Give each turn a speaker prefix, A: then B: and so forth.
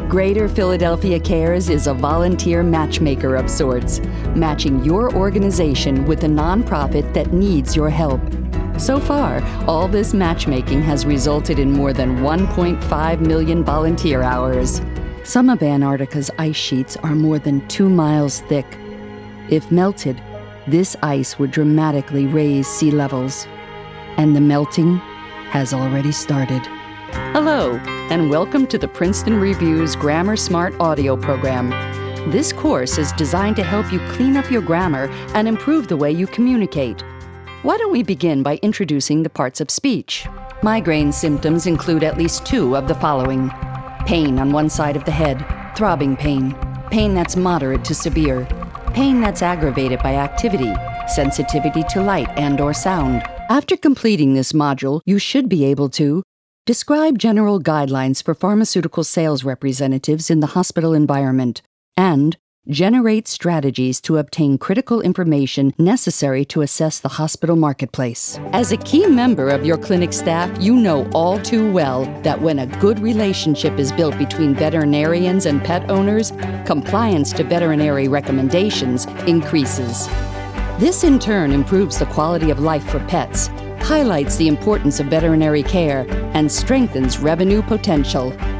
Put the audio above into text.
A: Greater Philadelphia Cares is a volunteer matchmaker of sorts, matching your organization with a nonprofit that needs your help. So far, all this matchmaking has resulted in more than 1.5 million volunteer hours. Some of Antarctica's ice sheets are more than 2 miles thick. If melted, this ice would dramatically raise sea levels. And the melting has already started. Hello, and welcome to the Princeton Review's Grammar Smart audio program. This course is designed to help you clean up your grammar and improve the way you communicate. Why don't we begin by introducing the parts of speech? Migraine symptoms include at least 2 of the following: pain on one side of the head, throbbing pain, pain that's moderate to severe, pain that's aggravated by activity, sensitivity to light and/or sound. After completing this module, you should be able to describe general guidelines for pharmaceutical sales representatives in the hospital environment, and generate strategies to obtain critical information necessary to assess the hospital marketplace. As a key member of your clinic staff, you know all too well that when a good relationship is built between veterinarians and pet owners, compliance to veterinary recommendations increases. This in turn improves the quality of life for pets, highlights the importance of veterinary care, and strengthens revenue potential.